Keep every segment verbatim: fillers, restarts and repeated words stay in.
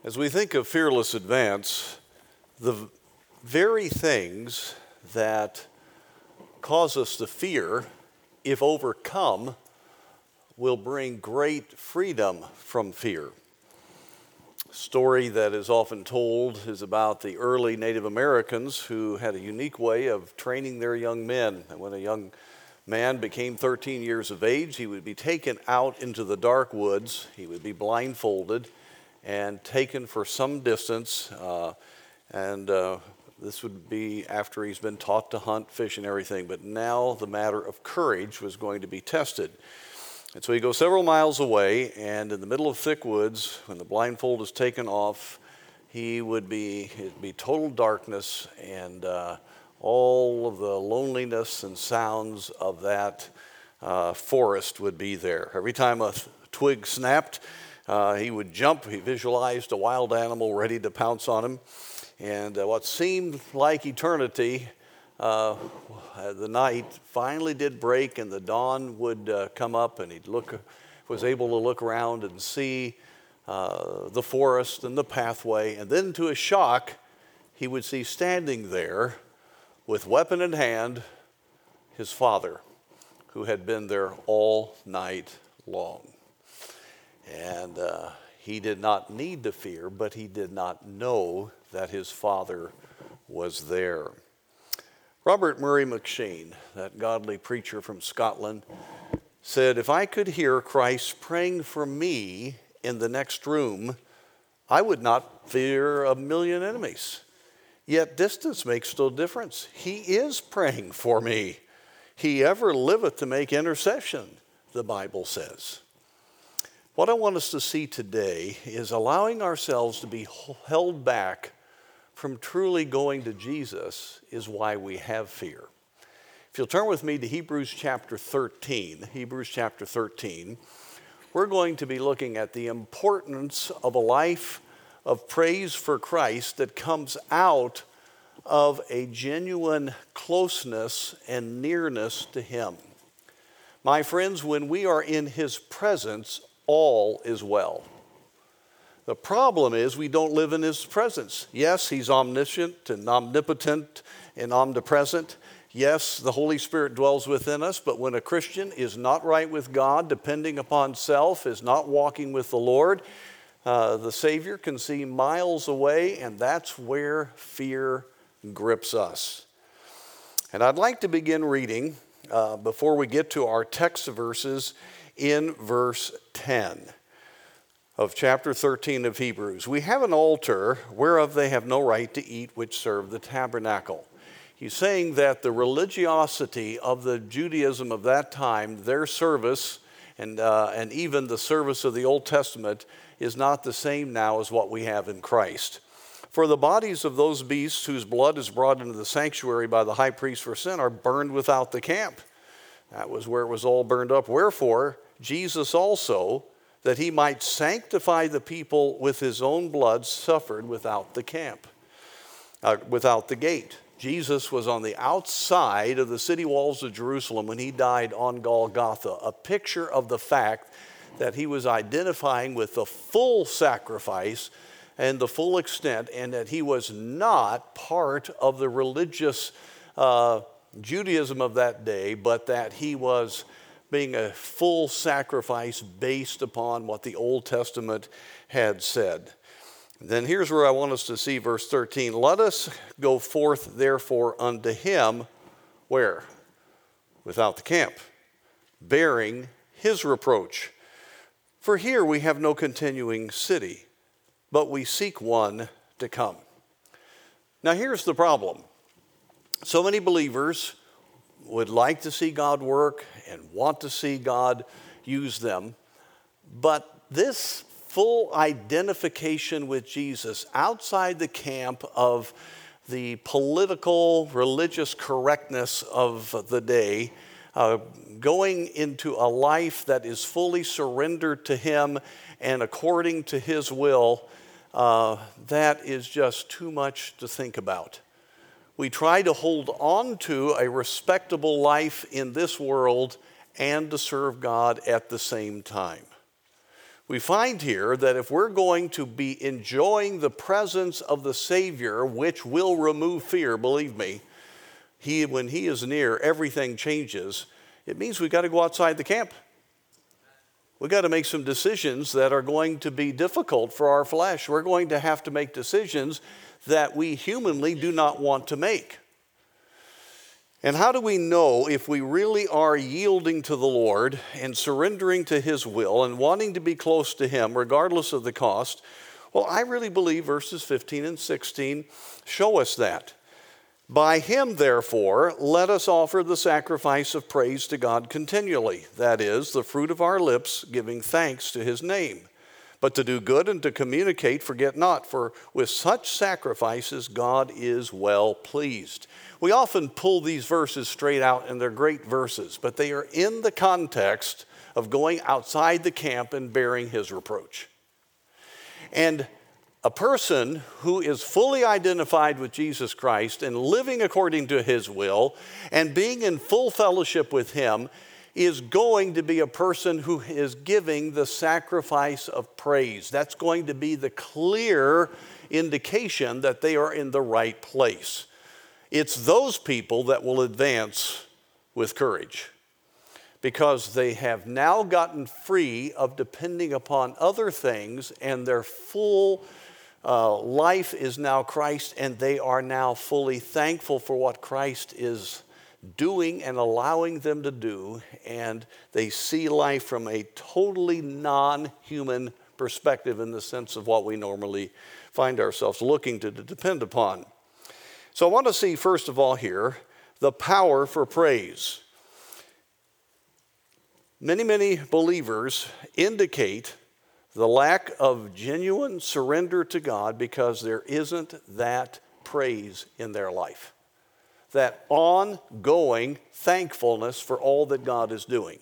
As we think of fearless advance, the very things that cause us to fear, if overcome, will bring great freedom from fear. A story that is often told is about the early Native Americans who had a unique way of training their young men. And when a young man became thirteen years of age, he would be taken out into the dark woods. He would be blindfolded and taken for some distance, uh, and uh, this would be after he's been taught to hunt, fish, and everything. But now the matter of courage was going to be tested. And so he goes several miles away, and in the middle of thick woods, when the blindfold is taken off, he would be, it'd be total darkness, and uh, all of the loneliness and sounds of that uh, forest would be there. Every time a twig snapped, Uh, he would jump. He visualized a wild animal ready to pounce on him. And uh, what seemed like eternity, uh, the night finally did break, and the dawn would uh, come up, and he look, was able to look around and see uh, the forest and the pathway. And then to his shock, he would see standing there with weapon in hand his father, who had been there all night long. And uh, he did not need to fear, but he did not know that his father was there. Robert Murray M'Cheyne, that godly preacher from Scotland, said, "If I could hear Christ praying for me in the next room, I would not fear a million enemies. Yet distance makes no difference. He is praying for me. He ever liveth to make intercession," the Bible says. What I want us to see today is allowing ourselves to be held back from truly going to Jesus is why we have fear. If you'll turn with me to Hebrews chapter thirteen, Hebrews chapter thirteen, we're going to be looking at the importance of a life of praise for Christ that comes out of a genuine closeness and nearness to Him. My friends, when we are in His presence, all is well. The problem is we don't live in His presence. Yes, He's omniscient and omnipotent and omnipresent. Yes, the Holy Spirit dwells within us, but when a Christian is not right with God, depending upon self, is not walking with the Lord, uh, the Savior can see miles away, and that's where fear grips us. And I'd like to begin reading, uh, before we get to our text verses, in verse ten of chapter thirteen of Hebrews. "We have an altar whereof they have no right to eat which serve the tabernacle." He's saying that the religiosity of the Judaism of that time, their service, and, uh, and even the service of the Old Testament, is not the same now as what we have in Christ. "For the bodies of those beasts whose blood is brought into the sanctuary by the high priest for sin are burned without the camp." That was where it was all burned up. "Wherefore, Jesus also, that he might sanctify the people with his own blood, suffered without the camp, uh, without the gate." Jesus was on the outside of the city walls of Jerusalem when he died on Golgotha, a picture of the fact that he was identifying with the full sacrifice and the full extent, and that he was not part of the religious uh, Judaism of that day, but that he was being a full sacrifice based upon what the Old Testament had said. Then here's where I want us to see verse thirteen. "Let us go forth therefore unto him," where? "Without the camp, bearing his reproach. For here we have no continuing city, but we seek one to come." Now here's the problem. So many believers would like to see God work and want to see God use them, but this full identification with Jesus outside the camp of the political, religious correctness of the day, uh, going into a life that is fully surrendered to Him and according to His will, uh, that is just too much to think about. We try to hold on to a respectable life in this world and to serve God at the same time. We find here that if we're going to be enjoying the presence of the Savior, which will remove fear, believe me, he, when he is near, everything changes. It means we've got to go outside the camp. We've got to make some decisions that are going to be difficult for our flesh. We're going to have to make decisions that we humanly do not want to make. And how do we know if we really are yielding to the Lord and surrendering to his will and wanting to be close to him regardless of the cost? Well, I really believe verses fifteen and sixteen show us that. By him, therefore, let us offer the sacrifice of praise to God continually, that is, the fruit of our lips, giving thanks to his name. But to do good and to communicate, forget not, for with such sacrifices God is well pleased. We often pull these verses straight out, and they're great verses, but they are in the context of going outside the camp and bearing his reproach. And a person who is fully identified with Jesus Christ and living according to his will and being in full fellowship with him is going to be a person who is giving the sacrifice of praise. That's going to be the clear indication that they are in the right place. It's those people that will advance with courage because they have now gotten free of depending upon other things, and their full uh, life is now Christ, and they are now fully thankful for what Christ is doing and allowing them to do, and they see life from a totally non-human perspective in the sense of what we normally find ourselves looking to, to depend upon. So I want to see, first of all here, the power for praise. Many, many believers indicate the lack of genuine surrender to God because there isn't that praise in their life. That ongoing thankfulness for all that God is doing.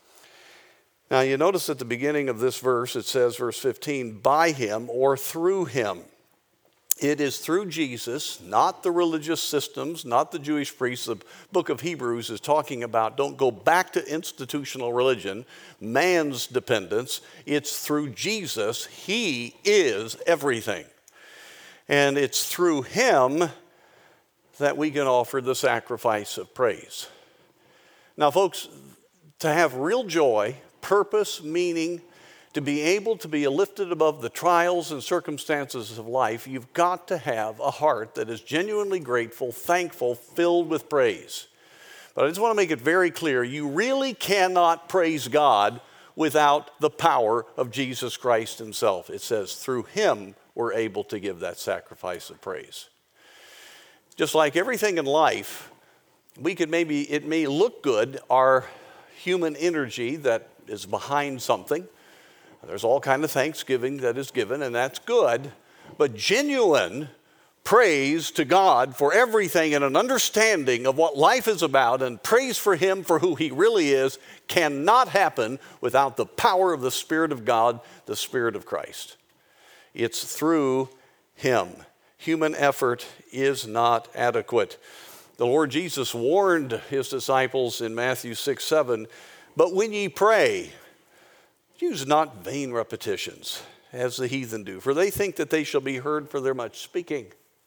Now you notice at the beginning of this verse, it says, verse fifteen, by him or through him. It is through Jesus, not the religious systems, not the Jewish priests. The book of Hebrews is talking about don't go back to institutional religion, man's dependence. It's through Jesus. He is everything. And it's through him that we can offer the sacrifice of praise. Now, folks, to have real joy, purpose, meaning, to be able to be lifted above the trials and circumstances of life, you've got to have a heart that is genuinely grateful, thankful, filled with praise. But I just want to make it very clear, you really cannot praise God without the power of Jesus Christ himself. It says, through him we're able to give that sacrifice of praise. Just like everything in life, we could maybe, it may look good, our human energy that is behind something. There's all kind of thanksgiving that is given, and that's good. But genuine praise to God for everything and an understanding of what life is about and praise for him for who he really is cannot happen without the power of the Spirit of God, the Spirit of Christ. It's through him. Human effort is not adequate. The Lord Jesus warned his disciples in Matthew six, seven, but when ye pray, use not vain repetitions, as the heathen do, for they think that they shall be heard for their much speaking.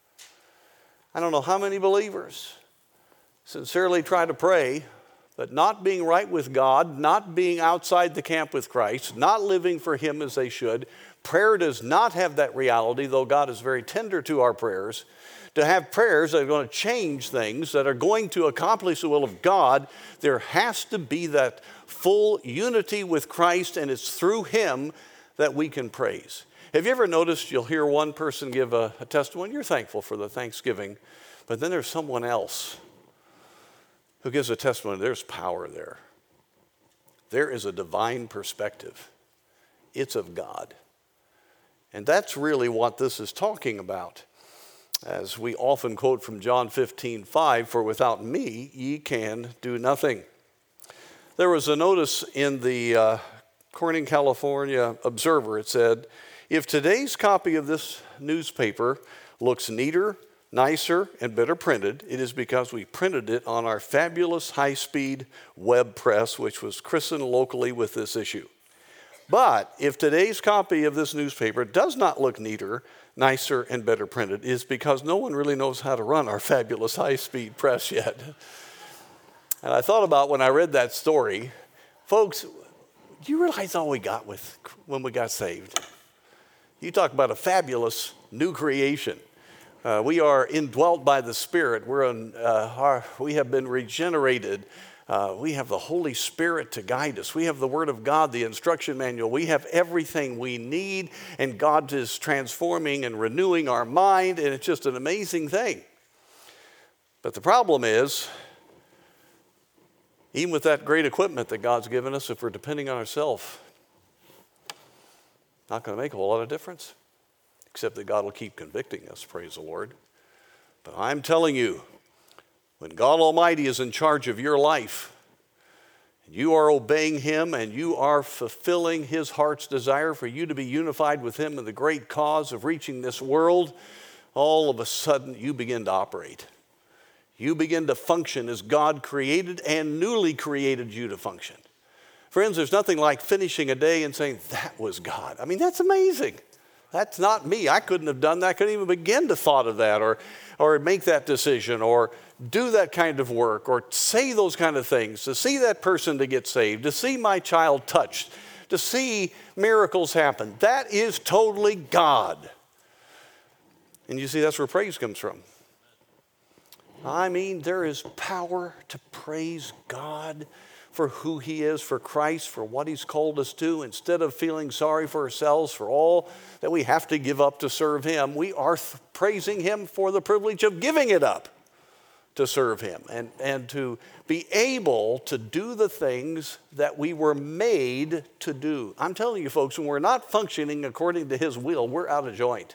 I don't know how many believers sincerely try to pray, but not being right with God, not being outside the camp with Christ, not living for him as they should. Prayer does not have that reality, though God is very tender to our prayers. To have prayers that are going to change things, that are going to accomplish the will of God, there has to be that full unity with Christ, and it's through him that we can praise. Have you ever noticed you'll hear one person give a, a testimony, you're thankful for the Thanksgiving, but then there's someone else who gives a testimony, there's power there. There is a divine perspective. It's of God. And that's really what this is talking about. As we often quote from John fifteen, five, for without me ye can do nothing. There was a notice in the uh, Corning, California Observer. It said, if today's copy of this newspaper looks neater, nicer, and better printed, it is because we printed it on our fabulous high-speed web press, which was christened locally with this issue. But if today's copy of this newspaper does not look neater, nicer, and better printed, it's because no one really knows how to run our fabulous high-speed press yet. And I thought about when I read that story, folks, do you realize all we got with when we got saved? You talk about a fabulous new creation. Uh, we are indwelt by the Spirit. We're in, uh, our, we have been regenerated. Uh, we have the Holy Spirit to guide us. We have the Word of God, the instruction manual. We have everything we need, and God is transforming and renewing our mind, and it's just an amazing thing. But the problem is, even with that great equipment that God's given us, if we're depending on ourselves, not going to make a whole lot of difference, except that God will keep convicting us, praise the Lord. But I'm telling you, when God Almighty is in charge of your life, and you are obeying Him, and you are fulfilling His heart's desire for you to be unified with Him in the great cause of reaching this world, all of a sudden you begin to operate. You begin to function as God created and newly created you to function. Friends, there's nothing like finishing a day and saying, that was God. I mean, that's amazing. That's not me. I couldn't have done that. I couldn't even begin to thought of that or, or make that decision or do that kind of work or say those kind of things, to see that person to get saved, to see my child touched, to see miracles happen. That is totally God. And you see, that's where praise comes from. I mean, there is power to praise God for who He is, for Christ, for what He's called us to. Instead of feeling sorry for ourselves for all that we have to give up to serve Him, we are th- praising Him for the privilege of giving it up to serve Him and, and to be able to do the things that we were made to do. I'm telling you folks, when we're not functioning according to His will, we're out of joint.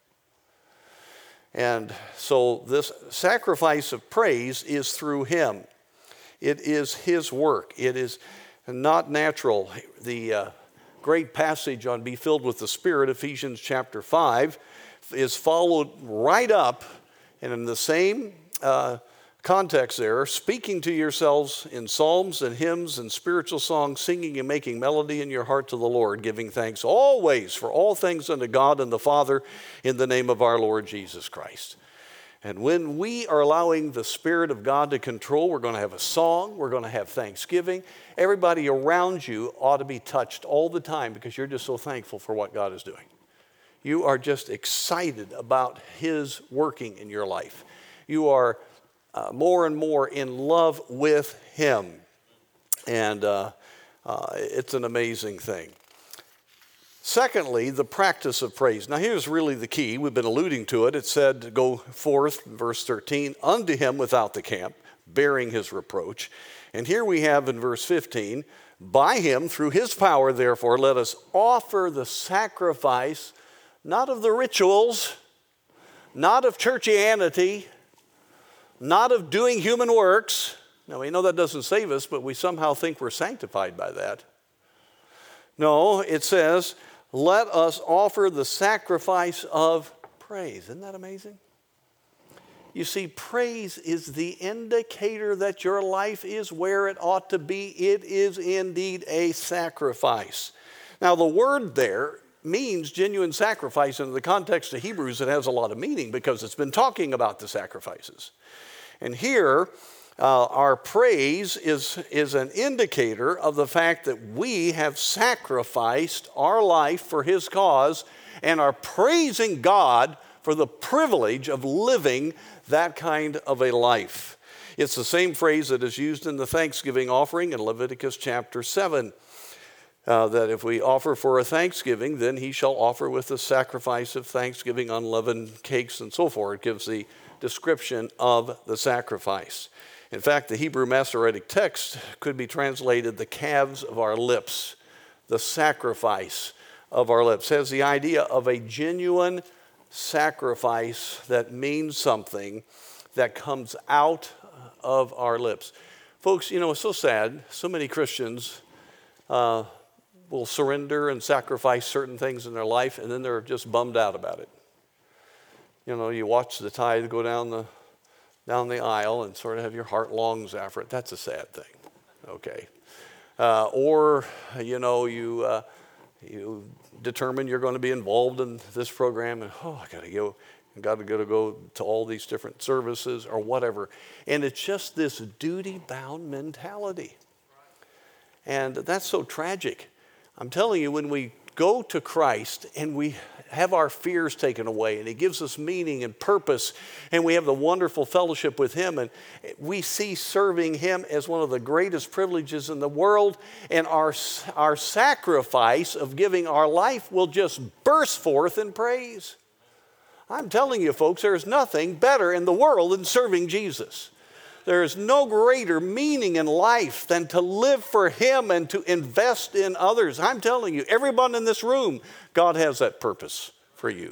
And so this sacrifice of praise is through Him. It is His work. It is not natural. The uh, great passage on be filled with the Spirit, Ephesians chapter five, is followed right up, and in the same uh, context there, speaking to yourselves in psalms and hymns and spiritual songs, singing and making melody in your heart to the Lord, giving thanks always for all things unto God and the Father in the name of our Lord Jesus Christ. And when we are allowing the Spirit of God to control, we're going to have a song, we're going to have thanksgiving. Everybody around you ought to be touched all the time because you're just so thankful for what God is doing. You are just excited about His working in your life. You are uh, more and more in love with Him. And uh, uh, it's an amazing thing. Secondly, the practice of praise. Now here's really the key. We've been alluding to it. It said, go forth, verse thirteen, unto Him without the camp, bearing His reproach. And here we have in verse fifteen, by Him, through His power, therefore, let us offer the sacrifice, not of the rituals, not of churchianity, not of doing human works. Now we know that doesn't save us, but we somehow think we're sanctified by that. No, it says, let us offer the sacrifice of praise. Isn't that amazing? You see, praise is the indicator that your life is where it ought to be. It is indeed a sacrifice. Now, the word there means genuine sacrifice. And in the context of Hebrews, it has a lot of meaning because it's been talking about the sacrifices. And here, Uh, our praise is, is an indicator of the fact that we have sacrificed our life for His cause and are praising God for the privilege of living that kind of a life. It's the same phrase that is used in the thanksgiving offering in Leviticus chapter seven, uh, that if we offer for a thanksgiving, then He shall offer with the sacrifice of thanksgiving unleavened cakes and so forth. It gives the description of the sacrifice. In fact, the Hebrew Masoretic text could be translated the calves of our lips, the sacrifice of our lips. It has the idea of a genuine sacrifice that means something that comes out of our lips. Folks, you know, it's so sad. So many Christians uh, will surrender and sacrifice certain things in their life, and then they're just bummed out about it. You know, you watch the tithe go down the down the aisle and sort of have your heart longs after it. That's a sad thing, okay? Uh, or, you know, you uh, You determine you're going to be involved in this program, and oh, I got to go, I got to go to go to all these different services or whatever. And it's just this duty-bound mentality. And that's so tragic. I'm telling you, when we go to Christ and we have our fears taken away and he gives us meaning and purpose and we have the wonderful fellowship with him and we see serving him as one of the greatest privileges in the world, and our, our sacrifice of giving our life will just burst forth in praise. I'm telling you folks, there's nothing better in the world than serving Jesus. There is no greater meaning in life than to live for him and to invest in others. I'm telling you, everyone in this room, God has that purpose for you.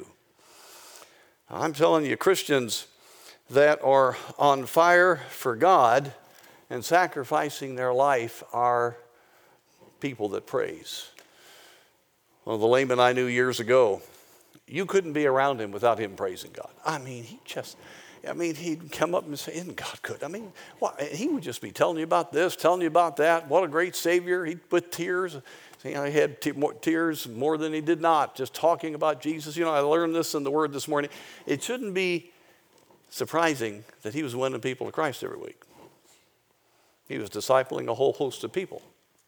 I'm telling you, Christians that are on fire for God and sacrificing their life are people that praise. Well, the layman I knew years ago, you couldn't be around him without him praising God. I mean, he just... I mean, he'd come up and say, isn't God good? I mean, what? He would just be telling you about this, telling you about that. What a great Savior. He'd put tears. See, I had te- more, tears more than he did not, just talking about Jesus. You know, I learned this in the Word this morning. It shouldn't be surprising that he was winning people to Christ every week. He was discipling a whole host of people.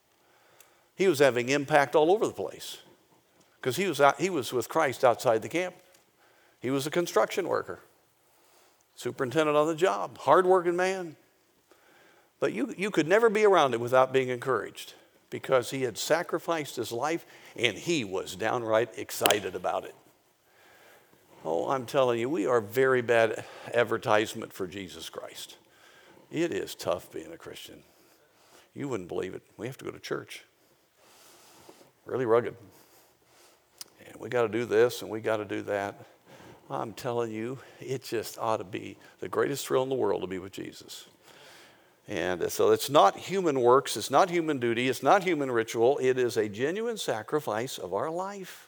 He was having impact all over the place because he was out, he was with Christ outside the camp. He was a construction worker. Superintendent on the job, hardworking man. But you, you could never be around him without being encouraged because he had sacrificed his life and he was downright excited about it. Oh, I'm telling you, we are very bad advertisement for Jesus Christ. It is tough being a Christian. You wouldn't believe it. We have to go to church. Really rugged. And we got to do this and we got to do that. I'm telling you, it just ought to be the greatest thrill in the world to be with Jesus. And so it's not human works, it's not human duty, it's not human ritual, it is a genuine sacrifice of our life.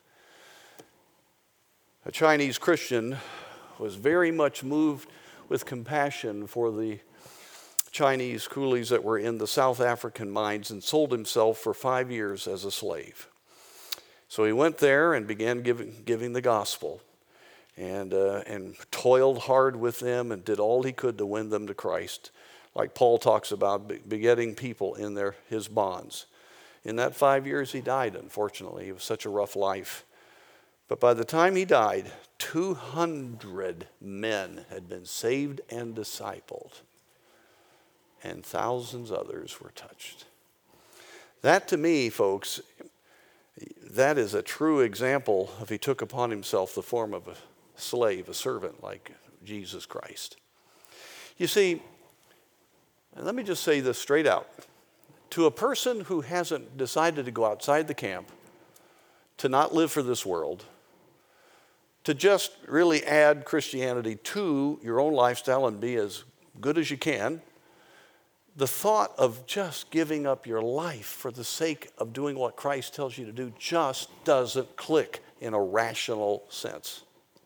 A Chinese Christian was very much moved with compassion for the Chinese coolies that were in the South African mines and sold himself for five years as a slave. So he went there and began giving, giving the gospel. And, uh, and toiled hard with them and did all he could to win them to Christ. Like Paul talks about, begetting people in their, his bonds. In that five years he died, unfortunately. It was such a rough life. But by the time he died, two hundred men had been saved and discipled. And thousands others were touched. That to me, folks, that is a true example of he took upon himself the form of a slave, a servant like Jesus Christ. You see, and let me just say this straight out. To a person who hasn't decided to go outside the camp, to not live for this world, to just really add Christianity to your own lifestyle and be as good as you can, the thought of just giving up your life for the sake of doing what Christ tells you to do just doesn't click in a rational sense.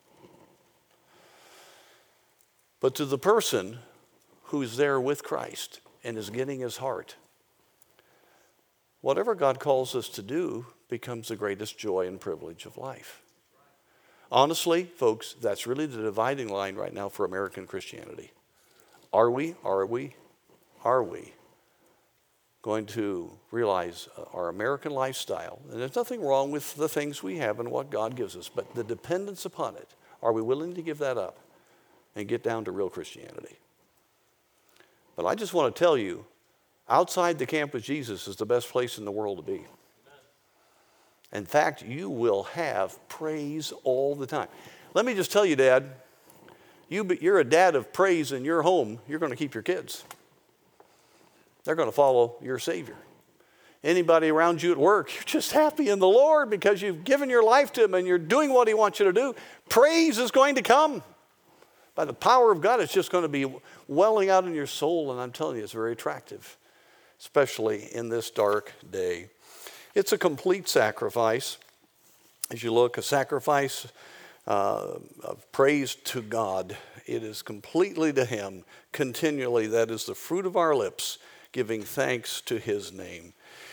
But to the person who's there with Christ and is getting his heart, whatever God calls us to do becomes the greatest joy and privilege of life. Honestly, folks, that's really the dividing line right now for American Christianity. Are we, are we, are we going to realize our American lifestyle, and there's nothing wrong with the things we have and what God gives us, but the dependence upon it, are we willing to give that up and get down to real Christianity? But I just want to tell you, outside the camp with Jesus is the best place in the world to be. In fact, you will have praise all the time. Let me just tell you, Dad, you, you're a dad of praise in your home, you're going to keep your kids. They're going to follow your Savior. Anybody around you at work, you're just happy in the Lord because you've given your life to Him and you're doing what He wants you to do. Praise is going to come. By the power of God, it's just going to be welling out in your soul, and I'm telling you, it's very attractive, especially in this dark day. It's a complete sacrifice. As you look, a sacrifice uh, of praise to God. It is completely to Him, continually. That is the fruit of our lips, giving thanks to His name.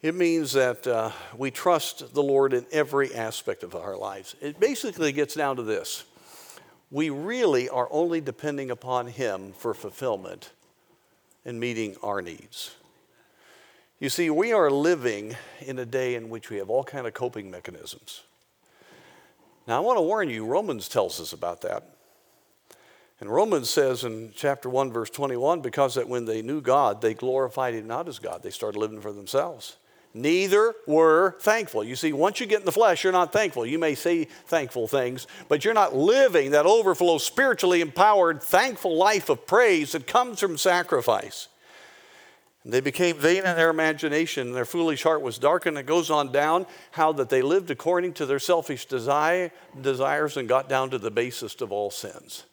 It means that uh, we trust the Lord in every aspect of our lives. It basically gets down to this. We really are only depending upon Him for fulfillment and meeting our needs. You see, we are living in a day in which we have all kinds of coping mechanisms. Now, I want to warn you, Romans tells us about that. And Romans says in chapter one, verse twenty-one, because that when they knew God, they glorified Him not as God. They started living for themselves. Neither were thankful. You see, once you get in the flesh, you're not thankful. You may say thankful things, but you're not living that overflow, spiritually empowered, thankful life of praise that comes from sacrifice. And they became vain in their imagination, and their foolish heart was darkened. It goes on down, how that they lived according to their selfish desire, desires and got down to the basest of all sins.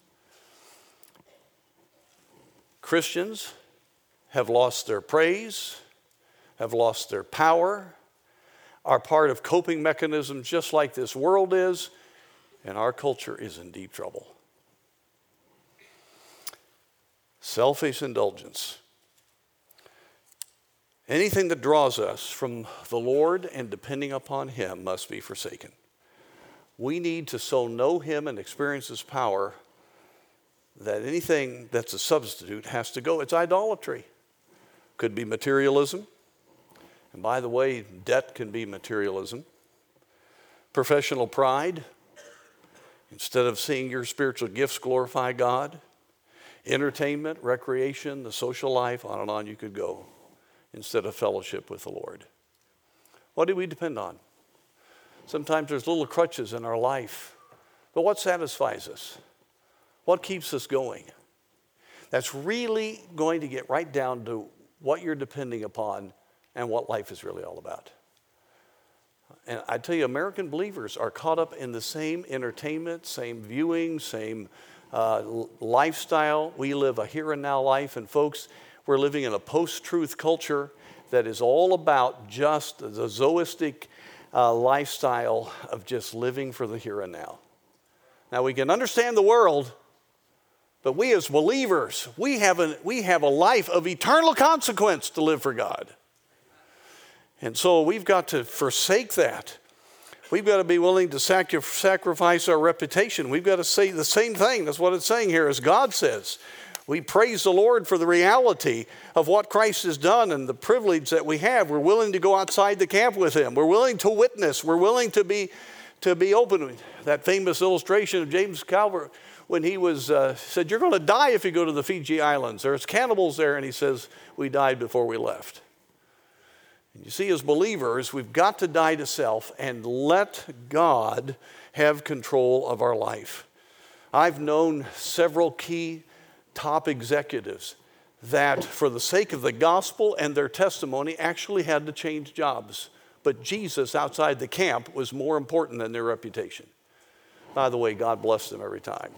Christians have lost their praise, have lost their power, are part of coping mechanisms just like this world is, and our culture is in deep trouble. Selfish indulgence. Anything that draws us from the Lord and depending upon Him must be forsaken. We need to so know Him and experience His power that anything that's a substitute has to go. It's idolatry. Could be materialism. And by the way, debt can be materialism. Professional pride. Instead of seeing your spiritual gifts glorify God. Entertainment, recreation, the social life, on and on you could go. Instead of fellowship with the Lord. What do we depend on? Sometimes there's little crutches in our life. But what satisfies us? What keeps us going? That's really going to get right down to what you're depending upon and what life is really all about. And I tell you, American believers are caught up in the same entertainment, same viewing, same uh, lifestyle. We live a here and now life. And folks, we're living in a post-truth culture that is all about just the zoistic uh, lifestyle of just living for the here and now. Now, we can understand the world, but we as believers, we have, a, we have a life of eternal consequence to live for God. And so we've got to forsake that. We've got to be willing to sacri- sacrifice our reputation. We've got to say the same thing. That's what it's saying here, as God says. We praise the Lord for the reality of what Christ has done and the privilege that we have. We're willing to go outside the camp with Him. We're willing to witness. We're willing to be, to be open. That famous illustration of James Calvert when he was uh, said, you're going to die if you go to the Fiji Islands. There's cannibals there. And he says, we died before we left. And you see, as believers, we've got to die to self and let God have control of our life. I've known several key top executives that for the sake of the gospel and their testimony actually had to change jobs. But Jesus outside the camp was more important than their reputation. By the way, God bless them every time.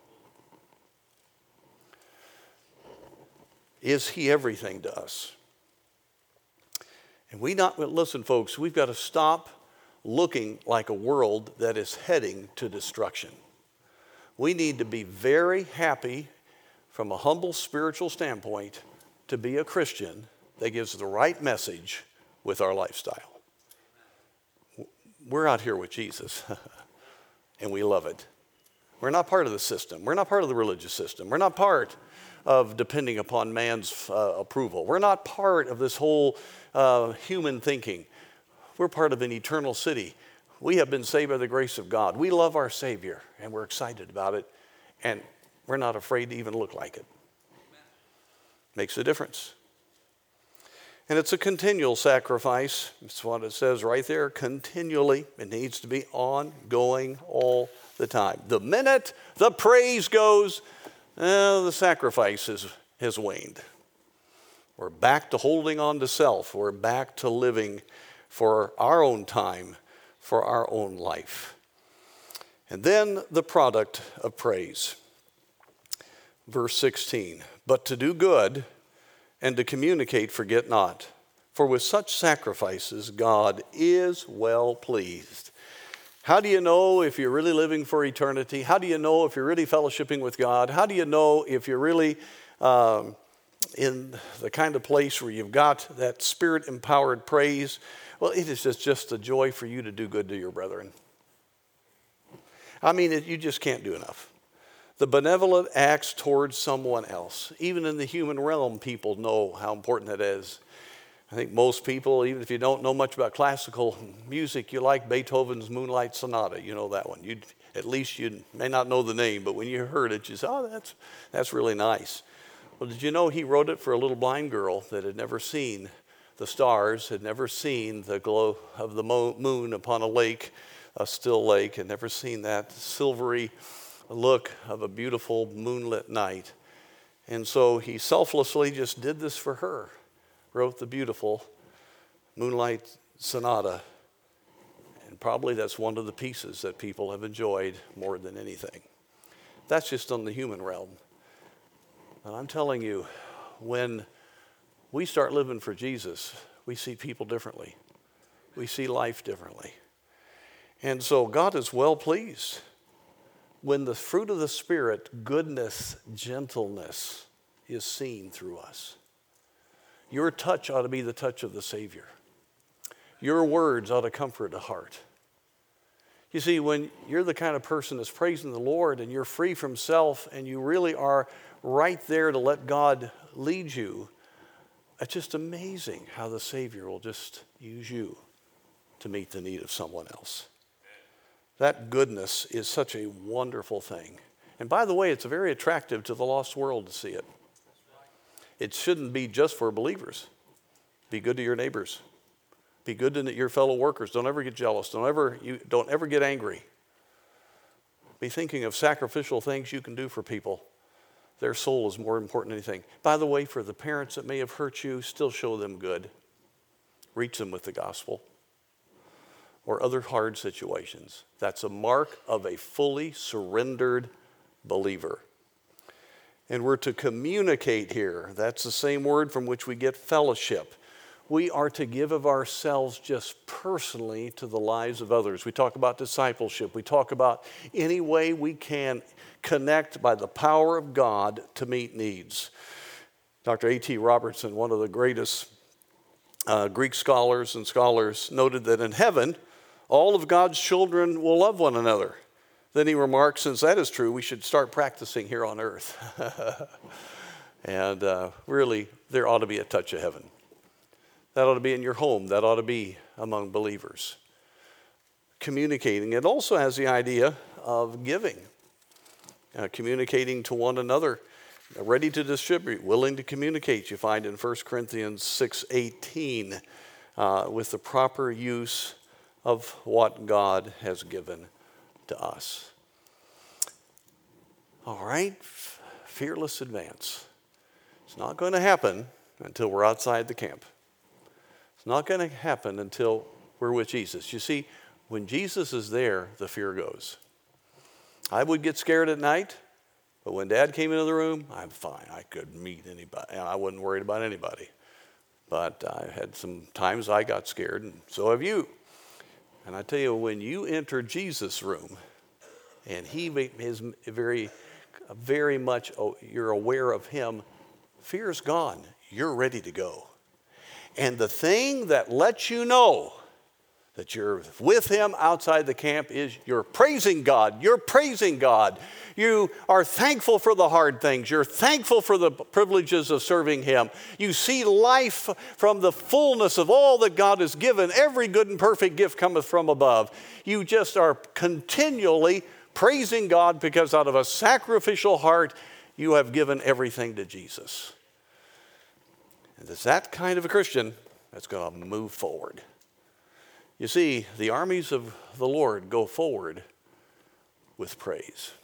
Is He everything to us? And we not, listen folks, we've got to stop looking like a world that is heading to destruction. We need to be very happy from a humble spiritual standpoint to be a Christian that gives the right message with our lifestyle. We're out here with Jesus and we love it. We're not part of the system. We're not part of the religious system. We're not part of depending upon man's uh, approval. We're not part of this whole uh, human thinking. We're part of an eternal city. We have been saved by the grace of God. We love our Savior and we're excited about it. And we're not afraid to even look like it. Makes a difference. And it's a continual sacrifice. That's what it says right there, continually. It needs to be ongoing all the time. The minute the praise goes, uh, the sacrifice is, has waned. We're back to holding on to self. We're back to living for our own time, for our own life. And then the product of praise. Verse sixteen, but to do good and to communicate forget not. For with such sacrifices God is well pleased. How do you know if you're really living for eternity? How do you know if you're really fellowshipping with God? How do you know if you're really um, in the kind of place where you've got that Spirit-empowered praise, well, it is just, just a joy for you to do good to your brethren. I mean, it, you just can't do enough. The benevolent acts towards someone else. Even in the human realm, people know how important that is. I think most people, even if you don't know much about classical music, you like Beethoven's Moonlight Sonata. You know that one. You'd, at least you may not know the name, but when you heard it, you say, oh, that's, that's really nice. Well, did you know he wrote it for a little blind girl that had never seen the stars, had never seen the glow of the mo- moon upon a lake, a still lake, had never seen that silvery look of a beautiful moonlit night. And so he selflessly just did this for her, wrote the beautiful Moonlight Sonata. And probably that's one of the pieces that people have enjoyed more than anything. That's just on the human realm. And I'm telling you, when we start living for Jesus, we see people differently. We see life differently. And so God is well pleased when the fruit of the Spirit, goodness, gentleness, is seen through us. Your touch ought to be the touch of the Savior. Your words ought to comfort a heart. You see, when you're the kind of person that's praising the Lord and you're free from self and you really are right there to let God lead you, it's just amazing how the Savior will just use you to meet the need of someone else. That goodness is such a wonderful thing. And by the way, it's very attractive to the lost world to see it. It shouldn't be just for believers. Be good to your neighbors. Be good to your fellow workers. Don't ever get jealous. Don't ever, you, don't ever get angry. Be thinking of sacrificial things you can do for people. Their soul is more important than anything. By the way, for the parents that may have hurt you, still show them good. Reach them with the gospel or other hard situations. That's a mark of a fully surrendered believer. And we're to communicate here. That's the same word from which we get fellowship. We are to give of ourselves just personally to the lives of others. We talk about discipleship. We talk about any way we can connect by the power of God to meet needs. Doctor A T Robertson, one of the greatest uh, Greek scholars and scholars, noted that in heaven, all of God's children will love one another. Then he remarks, since that is true, we should start practicing here on earth. And uh, really, there ought to be a touch of heaven. That ought to be in your home. That ought to be among believers. Communicating. It also has the idea of giving. Uh, communicating to one another. Ready to distribute. Willing to communicate. You find in First Corinthians six eighteen. Uh, with the proper use of what God has given to us. All right. Fearless advance. It's not going to happen until we're outside the camp. It's not going to happen until we're with Jesus. You see, when Jesus is there, the fear goes. I would get scared at night, but when Dad came into the room, I'm fine. I could meet anybody, and I wasn't worried about anybody. But I had some times I got scared, and so have you. And I tell you, when you enter Jesus' room, and he is very, very much, you're aware of him, fear's gone. You're ready to go. And the thing that lets you know that you're with him outside the camp is you're praising God. You're praising God. You are thankful for the hard things. You're thankful for the privileges of serving him. You see life from the fullness of all that God has given. Every good and perfect gift cometh from above. You just are continually praising God because out of a sacrificial heart, you have given everything to Jesus. And it's that kind of a Christian that's going to move forward. You see, the armies of the Lord go forward with praise.